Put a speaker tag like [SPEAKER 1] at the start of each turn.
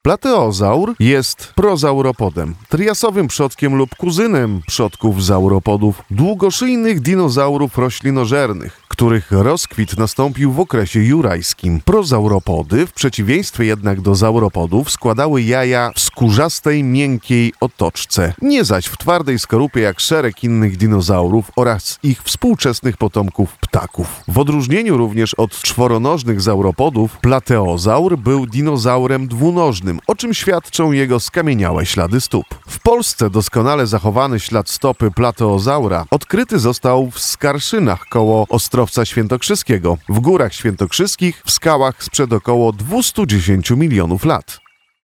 [SPEAKER 1] Plateozaur jest prozauropodem, triasowym przodkiem lub kuzynem przodków zauropodów, długoszyjnych dinozaurów roślinożernych, których rozkwit nastąpił w okresie jurajskim. Prozauropody, w przeciwieństwie jednak do zauropodów, składały jaja w skórzastej, miękkiej otoczce, nie zaś w twardej skorupie jak szereg innych dinozaurów oraz ich współczesnych potomków ptaków. W odróżnieniu również od czworonożnych zauropodów, plateozaur był dinozaurem dwunożnym, o czym świadczą jego skamieniałe ślady stóp. W Polsce doskonale zachowany ślad stopy plateozaura odkryty został w Skarszynach koło Ostrowca Świętokrzyskiego, w Górach Świętokrzyskich, w skałach sprzed około 210 milionów lat.